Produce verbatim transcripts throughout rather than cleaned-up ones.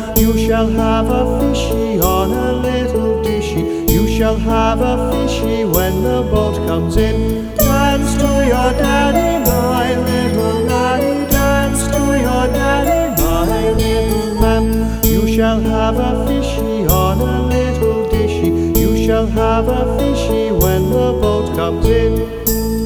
You shall have a fishy on a little dishy. You shall have a fishy when the boat comes in. Dance to your daddy, my little laddie. Dance to your daddy, my little lamb. You shall have a fishy on a little dishy. You shall have a fishy when the boat comes in.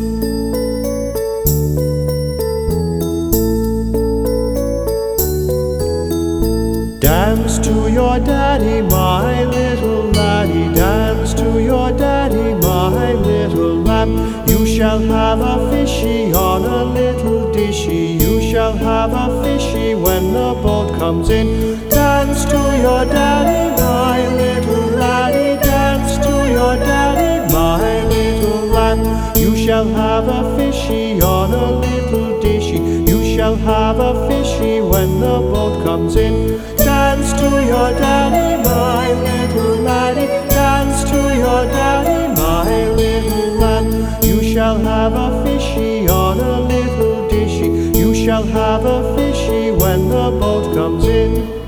Dance to your daddy, my little laddie. Dance to your daddy, my little lamb. You shall have a fishy on a little dishy. You shall have a fishy when the boat comes in. Dance to your daddy, my little laddie. Dance to your daddy, my little lamb. You shall have a fishy on a little dishy. You shall have a fishy when the boat comes in. Dance to your daddy, my little laddie. Dance to your daddy, my little lamb. You shall have a fishy on a little dishy. You shall have a fishy when the boat comes in.